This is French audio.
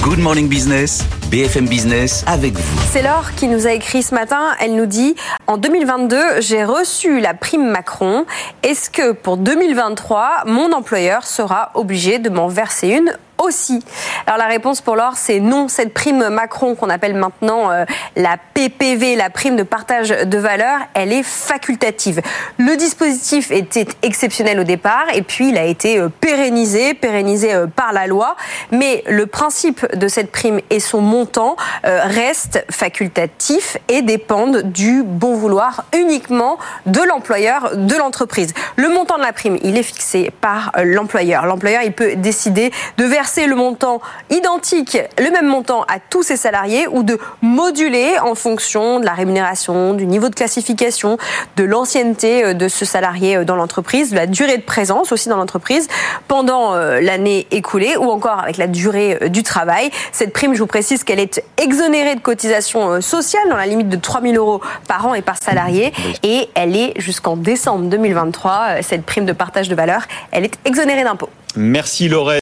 Good Morning Business, BFM Business avec vous. C'est Laure qui nous a écrit ce matin. Elle nous dit « En 2022, j'ai reçu la prime Macron. Est-ce que pour 2023, mon employeur sera obligé de m'en verser une aussi ?» Alors la réponse pour Laure, c'est non. Cette prime Macron qu'on appelle maintenant la PPV, la prime de partage de valeur, elle est facultative. Le dispositif était exceptionnel au départ et puis il a été pérennisé par la loi. Mais le principe de cette prime et son montant restent facultatifs et dépendent du bon vouloir uniquement de l'employeur, de l'entreprise. Le montant de la prime, il est fixé par l'employeur. L'employeur, il peut décider de verser le montant identique, le même montant à tous ses salariés ou de moduler en fonction de la rémunération, du niveau de classification, de l'ancienneté de ce salarié dans l'entreprise, de la durée de présence aussi dans l'entreprise pendant l'année écoulée ou encore avec la durée du travail. Cette prime, je vous précise qu'elle est exonérée de cotisations sociales dans la limite de 3 000 € par an et par salarié et elle est jusqu'en décembre 2023. Cette prime de partage de valeur, elle est exonérée d'impôts. Merci Laurette.